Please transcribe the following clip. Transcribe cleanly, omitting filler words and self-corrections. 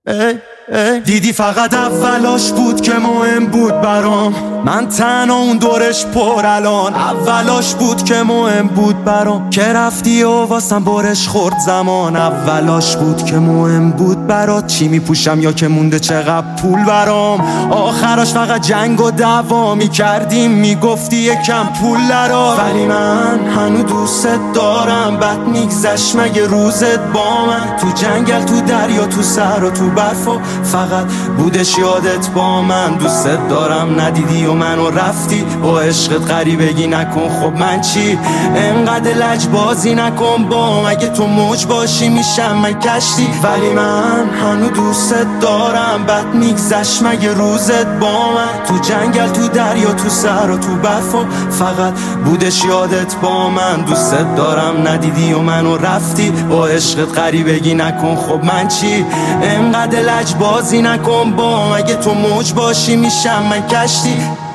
دیدی فقط اولاش بود که مهم بود برام، من تنها اون دورش پر الان. اولاش بود که مهم بود برام، که رفتی و واسم برش خورد زمان. اولاش بود که مهم بود برات، چی میپوشم یا که مونده چقدر پول برام. آخراش فقط جنگ و دعوا میکردیم، میگفتی یکم پول درار. ولی من هنو دوست دارم، بد میگذشت مگه روزت با من. تو جنگل، تو دریا، تو سر و تو برف و فقط بودش یادت با من. دوست دارم ندیدی و منو رفتی، با عشقت غریبگی نکن. خب من چی؟ انقدر لجبازی نکن با، مگه تو موج باشی میشم من کشتی. ولی من هنو دوست دارم، بد میگذشت مگه روزت با من. تو جنگل، تو دریا، تو سر و تو برف و فقط بودش یادت با من. دوست دارم ندیدی و منو رفتی، با عشقت غریبگی نکن. خب من چی؟ انقدر لجبازی نکن با، مگه تو موج باشی میشم من کشتی.